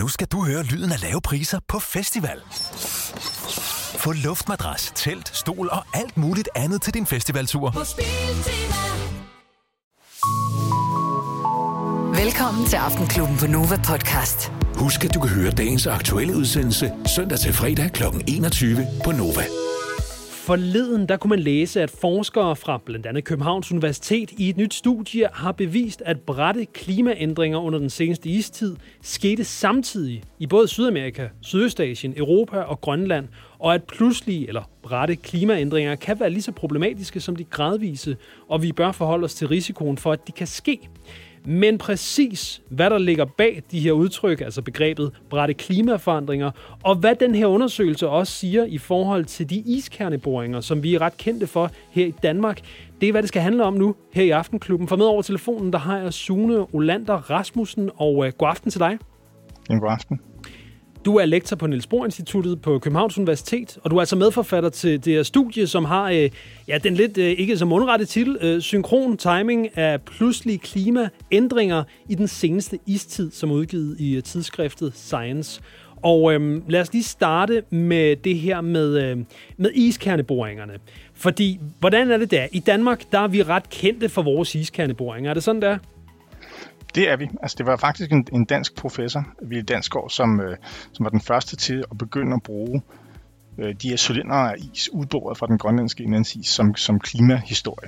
Nu skal du høre lyden af lave priser på festival. Få luftmadras, telt, stol og alt muligt andet til din festivaltur. På Spiltema. Velkommen til Aftenklubben på Nova Podcast. Husk, at du kan høre dagens aktuelle udsendelse søndag til fredag kl. 21 på Nova. Forleden der kunne man læse, at forskere fra blandt andet Københavns Universitet i et nyt studie har bevist, at bratte klimaændringer under den seneste istid skete samtidig i både Sydamerika, Sydøstasien, Europa og Grønland, og at pludselige eller bratte klimaændringer kan være lige så problematiske som de gradvise, og vi bør forholde os til risikoen for, at de kan ske. Men præcis hvad der ligger bag de her udtryk, altså begrebet bratte klimaforandringer, og hvad den her undersøgelse også siger i forhold til de iskerneboringer, som vi er ret kendte for her i Danmark, det er hvad det skal handle om nu her i Aftenklubben. For med over telefonen, der har jeg Sune Olander Rasmussen, og god aften til dig. God aften. Du er lektor på Niels Bohr Instituttet på Københavns Universitet, og du er altså medforfatter til det her studie, som har den lidt ikke så mundrette titel, synkron timing af pludselige klimaændringer i den seneste istid, som er udgivet i tidsskriftet Science. Og lad os lige starte med det her med iskerneboringerne. Fordi, hvordan er det der? I Danmark, der er vi ret kendte for vores iskerneboringer. Er det sådan, der? Det er vi. Altså, det var faktisk en dansk professor, Ville Dansgaard, som var den første til at begynde at bruge de her cylindere af is udboret fra den grønlandske indlandsis som klimahistorie.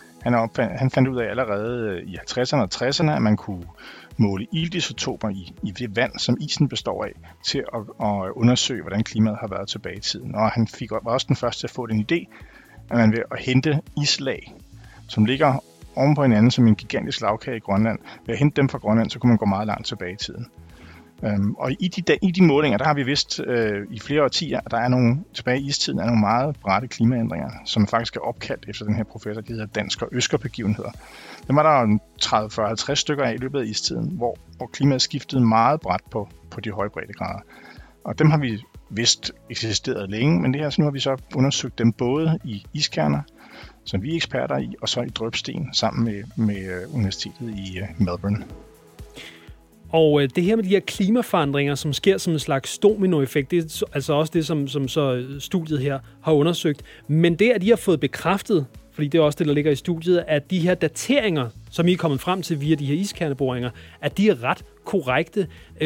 Han fandt ud af allerede i 50'erne og 60'erne, at man kunne måle iltisotoper i det vand, som isen består af, til at undersøge, hvordan klimaet har været tilbage i tiden. Og han var også den første til at få den idé, at man ved at hente islag, som ligger oven på hinanden som en gigantisk lavkage i Grønland. Ved at hente dem fra Grønland, så kunne man gå meget langt tilbage i tiden. Og i de målinger, der har vi vidst i flere årtier, at der er nogle, tilbage i istiden, er nogle meget bratte klimaændringer, som faktisk er opkaldt efter den her professor, der hedder Dansk- og Øsker-begivenheder. Dem var der 30, 40, 50 stykker af i løbet af istiden, hvor klimaet skiftede meget brat på de høje breddegrader. Og dem har vi vidst eksisteret længe, men det her, så nu har vi så undersøgt dem både i iskerner, som vi er eksperter i, og så i drøbsten sammen med Universitetet i Melbourne. Og det her med de her klimaforandringer, som sker som en slags dominoeffekt, det er altså også det, som så studiet her har undersøgt. Men det, at de har fået bekræftet, fordi det er også det, der ligger i studiet, at de her dateringer, som I er kommet frem til via de her iskerneboringer, at de er ret korrekte.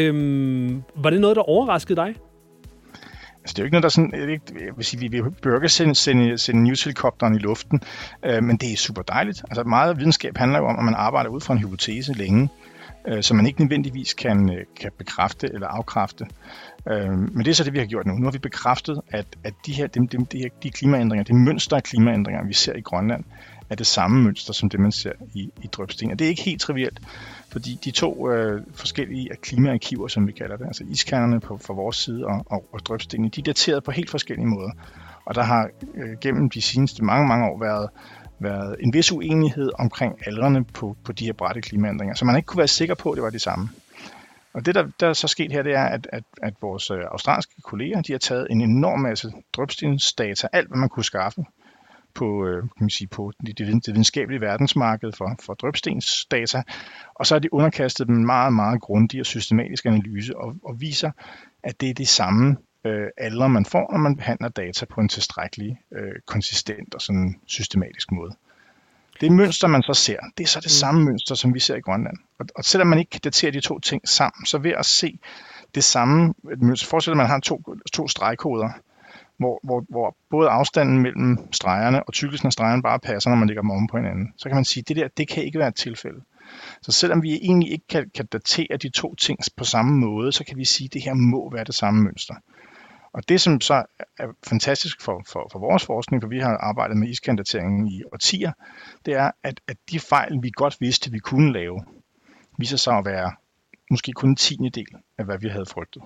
Var det noget, der overraskede dig? Altså, det er jo ikke noget, der sådan, jeg vil sige, vi bør ikke sende newshelikopteren i luften, men det er super dejligt. Altså, meget videnskab handler jo om, at man arbejder ud fra en hypotese længe, som man ikke nødvendigvis kan bekræfte eller afkræfte. Men det er så det, vi har gjort nu. Nu har vi bekræftet, at de klimaændringer, det mønster af klimaændringer, vi ser i Grønland, er det samme mønster, som det, man ser i drøbsten. Og det er ikke helt trivielt, fordi de to forskellige klimaarkiver, som vi kalder det, altså iskernerne fra vores side og drøbstenene, de er dateret på helt forskellige måder. Og der har gennem de seneste mange år været en vis uenighed omkring aldrene på de her bratte klimaændringer, så man ikke kunne være sikker på, at det var det samme. Og det, der er så sket her, det er, at vores australske kolleger, de har taget en enorm masse drøbstensdata, alt hvad man kunne skaffe på det videnskabelige verdensmarked for drøbstensdata, og så har de underkastet dem meget, meget grundig og systematisk analyse og viser, at det er det samme aldre, man får, når man behandler data på en tilstrækkelig konsistent og sådan systematisk måde. Det mønster, man så ser, det er så det samme mønster, som vi ser i Grønland. Og selvom man ikke kan datere de to ting sammen, så ved at se det samme mønster, forestil dig, at man har to stregkoder, hvor både afstanden mellem stregerne og tykkelsen af stregerne bare passer, når man lægger dem oven på hinanden. Så kan man sige, at det kan ikke være et tilfælde. Så selvom vi egentlig ikke kan datere de to ting på samme måde, så kan vi sige, at det her må være det samme mønster. Og det, som så er fantastisk for vores forskning, for vi har arbejdet med iskerndateringen i årtier, det er, at de fejl, vi godt vidste, vi kunne lave, viser sig at være måske kun en 10. del af, hvad vi havde frygtet.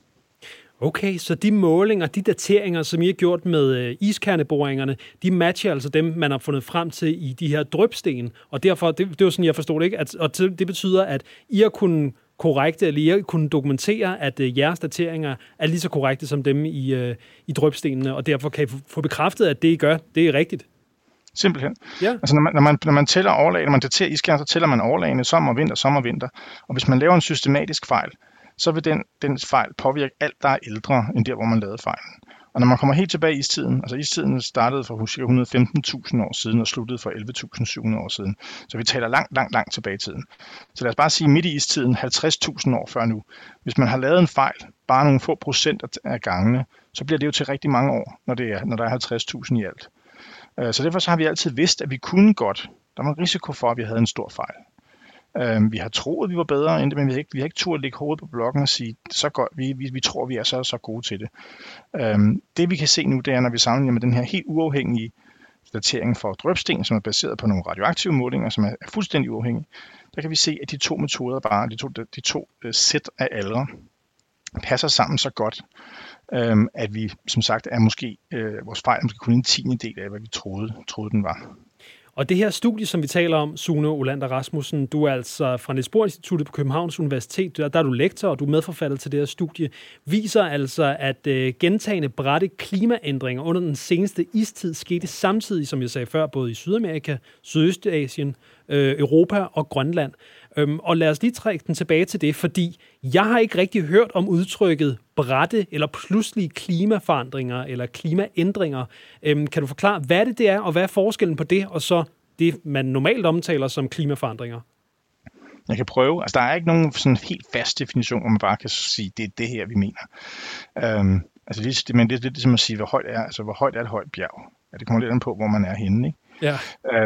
Okay, så de målinger, de dateringer, som I har gjort med iskerneboringerne, de matcher altså dem, man har fundet frem til i de her drøbsten. Og derfor, det er jo sådan, jeg forstår det, ikke? Og det betyder, at I har kunnet korrekte, eller I har kunnet dokumentere, at jeres dateringer er lige så korrekte som dem i drøbstenene, og derfor kan I få bekræftet, at det I gør, det er rigtigt. Simpelthen. Ja. Altså når man tæller overlagene, når man daterer iskern, så tæller man overlagene sommer og vinter. Og hvis man laver en systematisk fejl, så vil den fejl påvirke alt, der er ældre end der, hvor man lavede fejlen. Og når man kommer helt tilbage i istiden, altså istiden startede for ca. 115.000 år siden og sluttede for 11.700 år siden. Så vi taler langt tilbage i tiden. Så lad os bare sige midt i istiden, 50.000 år før nu. Hvis man har lavet en fejl, bare nogle få procent af gangene, så bliver det jo til rigtig mange år, når der er 50.000 i alt. Så derfor så har vi altid vidst, at vi kunne godt. Der var en risiko for, at vi havde en stor fejl. Vi har troet, at vi var bedre end det, men vi har ikke turde lægge hovedet på blokken og sige, så godt, vi tror, vi er så gode til det. Det vi kan se nu, det er, når vi sammenligner med den her helt uafhængige datering for drøbsten, som er baseret på nogle radioaktive målinger, som er fuldstændig uafhængige, der kan vi se, at de to metoder bare, de to sæt af aldre, passer sammen så godt, at vi, som sagt, er måske, vores fejl måske kun en 10. af, hvad vi troede den var. Og det her studie, som vi taler om, Sune Olander Rasmussen, du er altså fra Niels Bohr Instituttet på Københavns Universitet, der er du lektor, og du er medforfatter til det her studie, viser altså, at gentagende bratte klimaændringer under den seneste istid skete samtidig, som jeg sagde før, både i Sydamerika, Sydøstasien, Europa og Grønland. Og lad os lige trække den tilbage til det, fordi jeg har ikke rigtig hørt om udtrykket bratte eller pludselige klimaforandringer eller klimaændringer. Kan du forklare, hvad det er, og hvad er forskellen på det, og så det, man normalt omtaler som klimaforandringer? Jeg kan prøve. Altså, der er ikke nogen sådan helt fast definition, hvor man bare kan sige, det er det her, vi mener. Men det er ligesom at sige, hvor højt er et højt bjerg. Ja, det kommer lidt an på, hvor man er henne, ikke? Ja.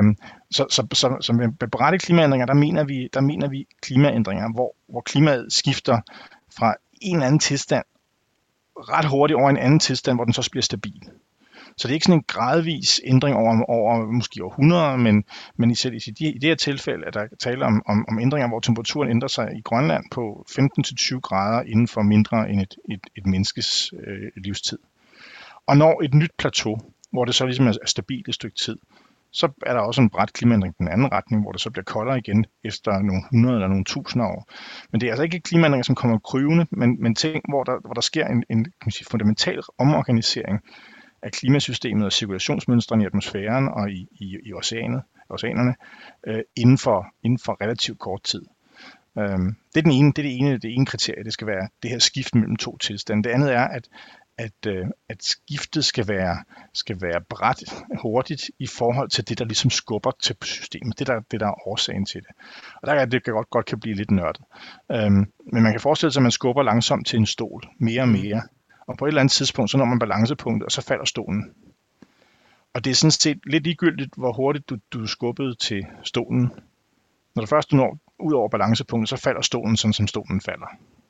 Så med bratte klimaændringer, der mener vi klimaændringer, hvor klimaet skifter fra en eller anden tilstand ret hurtigt over en anden tilstand, hvor den så bliver stabil. Så det er ikke sådan en gradvis ændring over måske århundreder, men i det her tilfælde er der tale om ændringer, hvor temperaturen ændrer sig i Grønland på 15-20 grader inden for mindre end et menneskes livstid. Og når et nyt plateau, hvor det så ligesom er stabilt et stykke tid, så er der også en brat klimaændring i den anden retning, hvor det så bliver koldere igen efter nogle 100 eller nogle 1000 år. Men det er altså ikke klimaændringer, som kommer kryvende, men ting, hvor der sker en fundamental omorganisering af klimasystemet og cirkulationsmønstrene i atmosfæren og i oceanerne inden for relativt kort tid. Det er det ene kriterie, det skal være det her skift mellem to tilstande. Det andet er, at skiftet skal være brat hurtigt i forhold til det, der ligesom skubber til systemet. Det der er årsagen til det. Og der er det godt kan blive lidt nørdet. Men man kan forestille sig, at man skubber langsomt til en stol, mere og mere. Og på et eller andet tidspunkt, så når man balancepunktet, og så falder stolen. Og det er sådan set lidt ligegyldigt, hvor hurtigt du skubbede til stolen. Når du først når ud over balancepunktet, så falder stolen sådan, som stolen falder.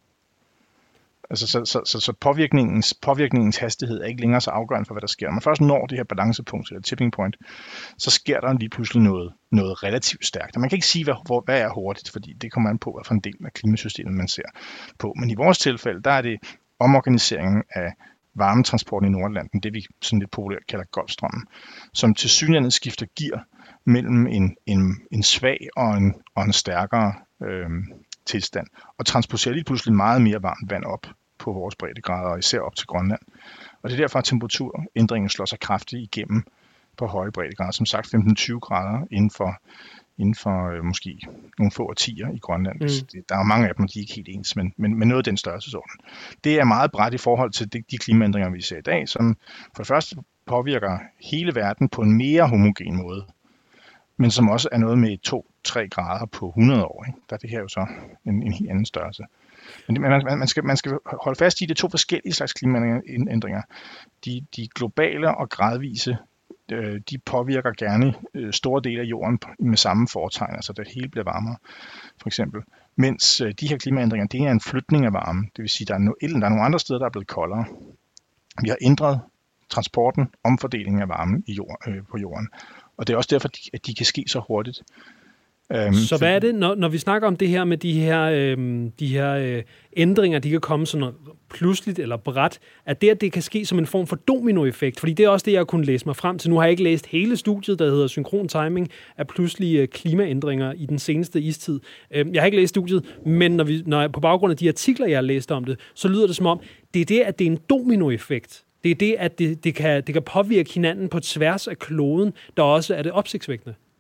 Altså, så påvirkningens hastighed er ikke længere så afgørende for, hvad der sker. Når man først når det her balancepunkt, eller tipping point, så sker der lige pludselig noget relativt stærkt. Og man kan ikke sige, hvad er hurtigt, fordi det kommer an på, hvad for en del af klimasystemet man ser på. Men i vores tilfælde, der er det omorganiseringen af varmetransporten i Nordatlanten, det vi sådan lidt populært kalder Golfstrømmen, som tilsyneladende skifter gear mellem en svag og en stærkere tilstand, og transporterer lige pludselig meget mere varmt vand op på vores breddegrader, og især op til Grønland. Og det er derfor, at temperaturændringen slår sig kraftigt igennem på høje breddegrader. Som sagt 15-20 grader inden for måske nogle få årtier i Grønland. Der er mange af dem, de er ikke helt ens, men noget af den størrelsesorden. Det er meget bredt i forhold til de klimaændringer, vi ser i dag, som for det første påvirker hele verden på en mere homogen måde, men som også er noget med 2-3 grader på 100 år. Ikke? Der er det her jo så en helt anden størrelse. Men man skal holde fast i, det 2 forskellige slags klimaændringer. De globale og gradvise, de påvirker gerne store dele af jorden med samme foretegn, altså det hele bliver varmere, for eksempel. Mens de her klimaændringer, det er en flytning af varme. Det vil sige, der er nogle andre steder, der er blevet koldere. Vi har ændret transporten, omfordelingen af varme på jorden. Og det er også derfor, at de kan ske så hurtigt. Så hvad er det, når vi snakker om det her med de her ændringer, de kan komme sådan pludseligt eller brat, at det kan ske som en form for dominoeffekt? Fordi det er også det, jeg kunne læse mig frem til. Nu har jeg ikke læst hele studiet, der hedder Synkron Timing af pludselige klimaændringer i den seneste istid. Jeg har ikke læst studiet, men når jeg på baggrund af de artikler, jeg har læst om det, så lyder det som om, det er en dominoeffekt. Det er det, at det kan påvirke hinanden på tværs af kloden, der også er det opsigtsvækkende.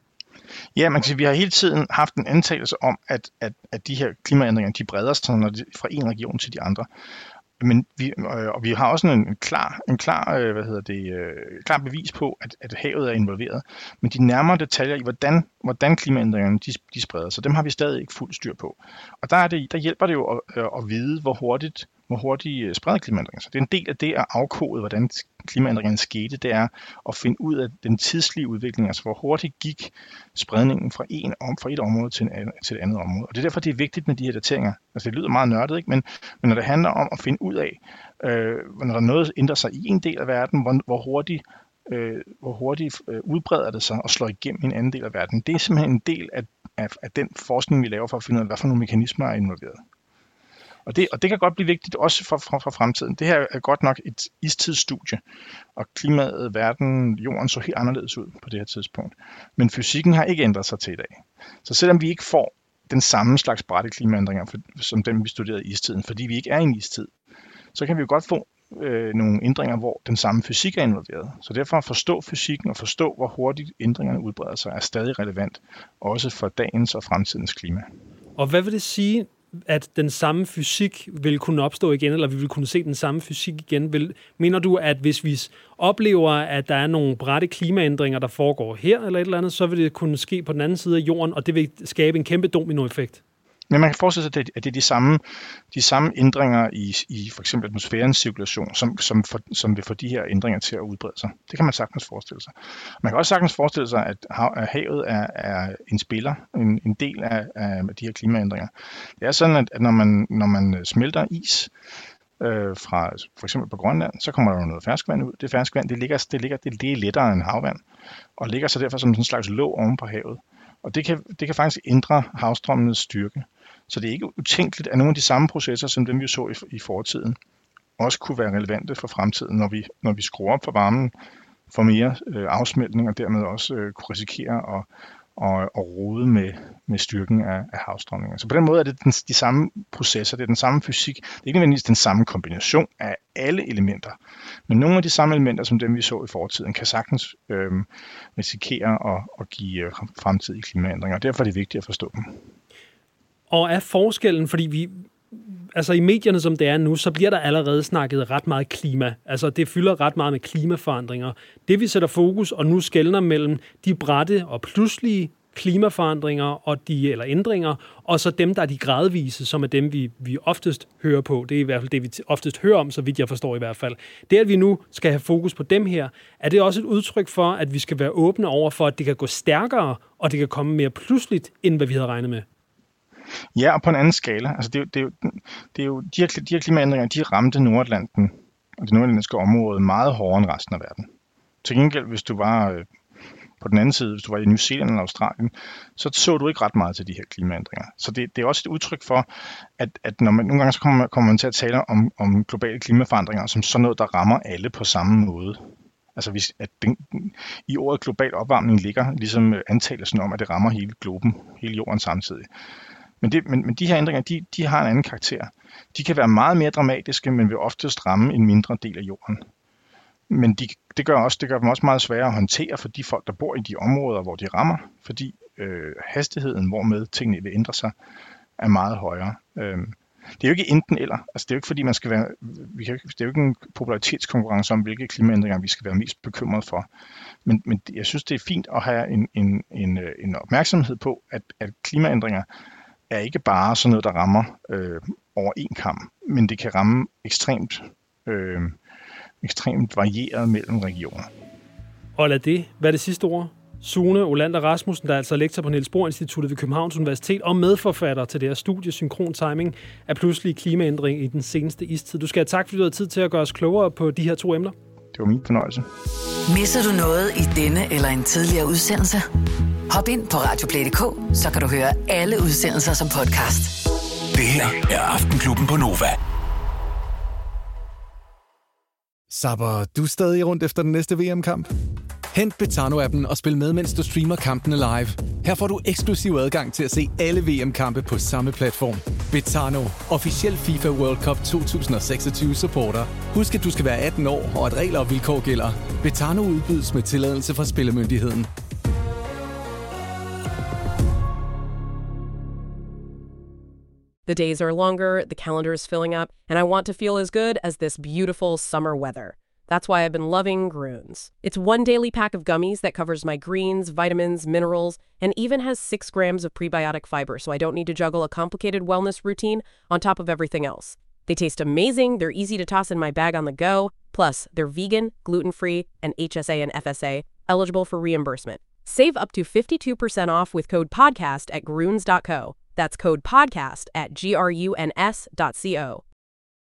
Ja, man kan sige, vi har hele tiden haft en antagelse om, at de her klimaændringer, de breder sig fra en region til de andre. Men vi har også en klar bevis på, at havet er involveret. Men de nærmere detaljer i, hvordan klimaændringerne de spreder sig, dem har vi stadig ikke fuldt styr på. Og der hjælper det jo at vide, hvor hurtigt spreder klimaændringer. Så det er en del af det at afkode, hvordan klimaændringerne skete, det er at finde ud af den tidslige udvikling, altså hvor hurtigt gik spredningen fra et område til et andet område. Og det er derfor, det er vigtigt med de her dateringer. Altså det lyder meget nørdet, ikke? Men når det handler om at finde ud af, når der noget ændrer sig i en del af verden, hvor hurtigt udbreder det sig og slår igennem i en anden del af verden, det er simpelthen en del af den forskning, vi laver for at finde ud af, hvad for nogle mekanismer er involveret. Og det kan godt blive vigtigt også for fremtiden. Det her er godt nok et istidsstudie, og klimaet, verden, jorden så helt anderledes ud på det her tidspunkt. Men fysikken har ikke ændret sig til i dag. Så selvom vi ikke får den samme slags bratte klimaændringer, som dem vi studerede i istiden, fordi vi ikke er i en istid, så kan vi jo godt få nogle ændringer, hvor den samme fysik er involveret. Så derfor at forstå fysikken og forstå, hvor hurtigt ændringerne udbreder sig, er stadig relevant, også for dagens og fremtidens klima. Og hvad vil det sige, at den samme fysik vil kunne opstå igen, eller vi vil kunne se den samme fysik igen? Mener du, at hvis vi oplever, at der er nogle bratte klimaændringer, der foregår her eller et eller andet, så vil det kunne ske på den anden side af jorden, og det vil skabe en kæmpe dominoeffekt? Men man kan forestille sig, at det er de samme ændringer i for eksempel atmosfærens cirkulation, som vil få de her ændringer til at udbrede sig. Det kan man sagtens forestille sig. Man kan også sagtens forestille sig, at havet er en spiller, en del af de her klimaændringer. Det er sådan, at når man smelter is fra for eksempel på Grønland, så kommer der noget ferskvand ud. Det ferskvand, det er lettere end havvand, og ligger så derfor som en slags låg oven på havet. Og det kan faktisk ændre havstrømmenes styrke. Så det er ikke utænkeligt, at nogle af de samme processer, som dem vi så i fortiden, også kunne være relevante for fremtiden, når vi skruer op for varmen, får mere afsmeltning, og dermed også kunne risikere at rode med styrken af havstrømninger. Så på den måde er det de samme processer, det er den samme fysik. Det er ikke nødvendigvis den samme kombination af alle elementer, men nogle af de samme elementer, som dem vi så i fortiden, kan sagtens risikere at give fremtidige klimaændringer, og derfor er det vigtigt at forstå dem. Og er forskellen, fordi i medierne, som det er nu, så bliver der allerede snakket ret meget klima. Altså, det fylder ret meget med klimaforandringer. Det, vi sætter fokus og nu skelner mellem de bratte og pludselige klimaforandringer eller ændringer, og så dem, der er de gradvise, som er dem, vi oftest hører på. Det er i hvert fald det, vi oftest hører om, så vidt jeg forstår i hvert fald. Det, at vi nu skal have fokus på dem her, er det også et udtryk for, at vi skal være åbne over for, at det kan gå stærkere, og det kan komme mere pludseligt, end hvad vi havde regnet med? Ja, og på en anden skala. Altså det er jo de her klimaændringer, de ramte Nordatlanten og det nordatlantiske område meget hårdere end resten af verden. Til gengæld, hvis du var på den anden side, hvis du var i New Zealand eller Australien, så du ikke ret meget til de her klimaændringer. Så det er også et udtryk for, at når man nogle gange så kommer man til at tale om globale klimaforandringer som sådan noget, der rammer alle på samme måde. Altså i ordet global opvarmning ligger ligesom antagelsen om, at det rammer hele globen, hele jorden samtidig. Men de her ændringer, de har en anden karakter. De kan være meget mere dramatiske, men vil oftest ramme en mindre del af jorden. Men det gør dem også meget sværere at håndtere for de folk, der bor i de områder, hvor de rammer, fordi hastigheden, hvormed tingene vil ændre sig, er meget højere. Det er jo ikke enten eller. Altså, det er jo ikke fordi, man skal være. Det er jo ikke en popularitetskonkurrence om, hvilke klimaændringer vi skal være mest bekymret for. Men jeg synes, det er fint at have en opmærksomhed på, at klimaændringer er ikke bare sådan noget, der rammer over en kam, men det kan ramme ekstremt varieret mellem regioner. Og lad det være det sidste ord. Sune Olander Rasmussen, der er altså lektor på Niels Bohr Instituttet ved Københavns Universitet og medforfatter til det her studie Synkron Timing af pludselige klimaændring i den seneste istid. Du skal have tak, fordi du havde tid til at gøre os klogere på de her to emner. Det var min fornøjelse. Misser du noget i denne eller en tidligere udsendelse? Hop ind på radioplay.dk, så kan du høre alle udsendelser som podcast. Det her er Aftenklubben på Nova. Sapper du stadig rundt efter den næste VM-kamp? Hent Betano-appen og spil med, mens du streamer kampene live. Her får du eksklusiv adgang til at se alle VM-kampe på samme platform. Betano, officiel FIFA World Cup 2026 supporter. Husk, at du skal være 18 år, og at regler og vilkår gælder. Betano udbydes med tilladelse fra Spillemyndigheden. The days are longer, the calendar is filling up, and I want to feel as good as this beautiful summer weather. That's why I've been loving Grüns. It's one daily pack of gummies that covers my greens, vitamins, minerals, and even has 6 grams of prebiotic fiber, so I don't need to juggle a complicated wellness routine on top of everything else. They taste amazing, they're easy to toss in my bag on the go, plus they're vegan, gluten-free, and HSA and FSA, eligible for reimbursement. Save up to 52% off with code PODCAST at Grüns.co. That's code PODCAST at GRUNS.co.